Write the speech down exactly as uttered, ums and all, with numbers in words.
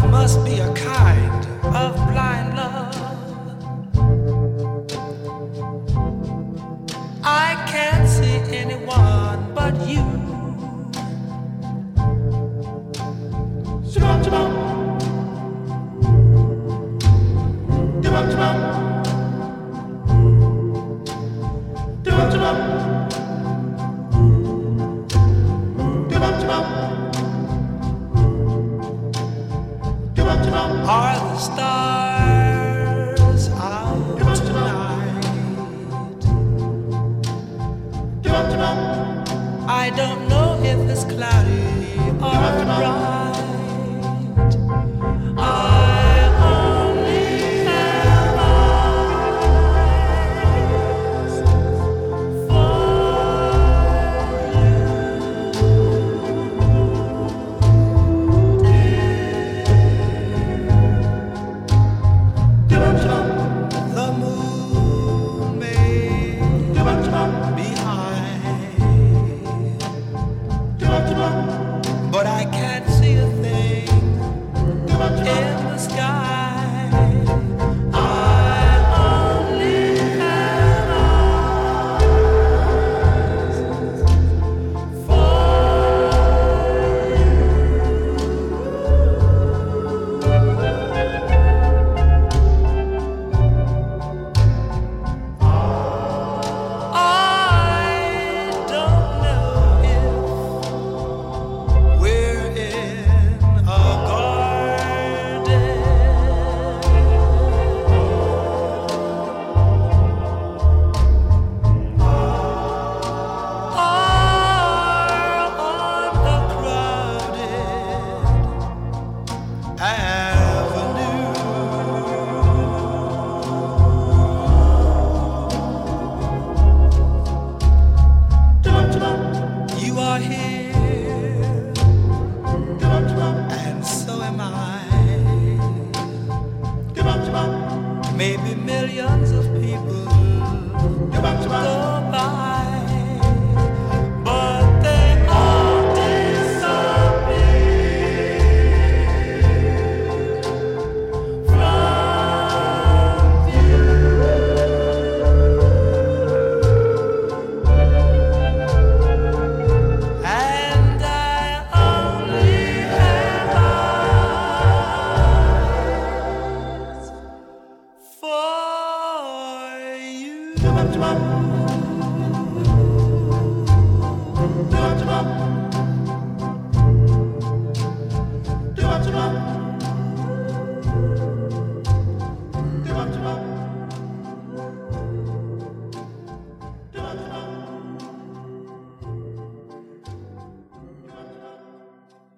must be a kind of blind love. I can't see anyone but you. Shabam, shabam. Shabam, shabam. Shabam, shabam. Shabam, shabam. Are the stars out tonight? I don't know if it's cloudy or bright.